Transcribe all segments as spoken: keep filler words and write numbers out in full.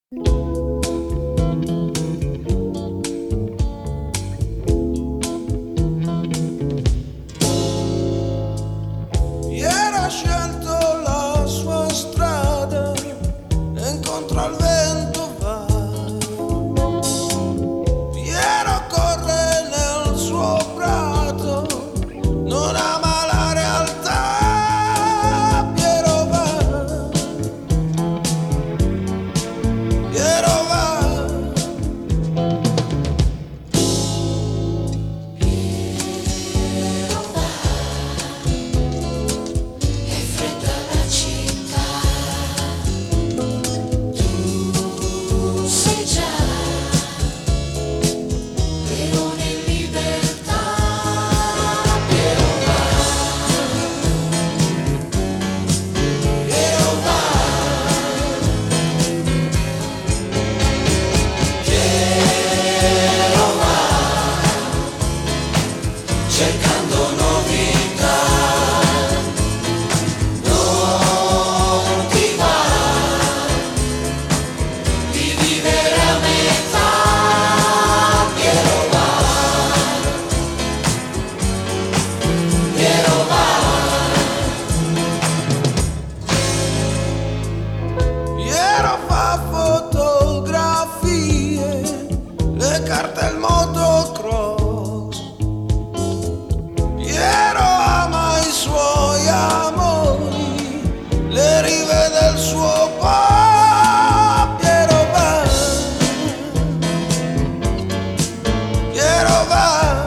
Ieri ha scelto la sua strada e incontro al vento va. Piero corre nel suo prato, non ama la realtà. Piero va, Piero va. Cercando novità, non ti va di vivere a metà. Piero va, Piero va. Piero fa fotografie, le carte e il motocross. Piero ama i suoi amori, le rive del suo pa. Piero va, Piero va.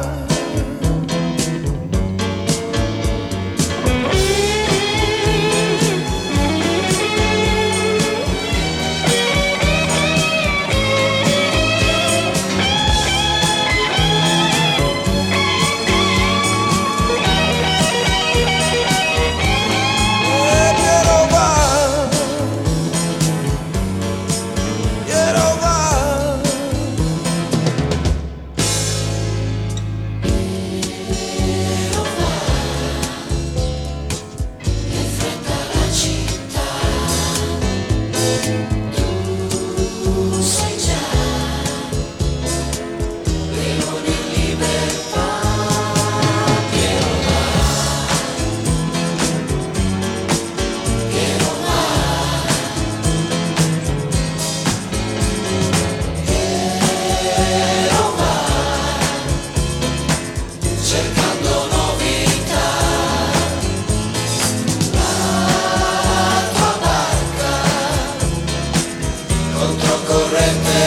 Cercando novità, la tua barca controcorrente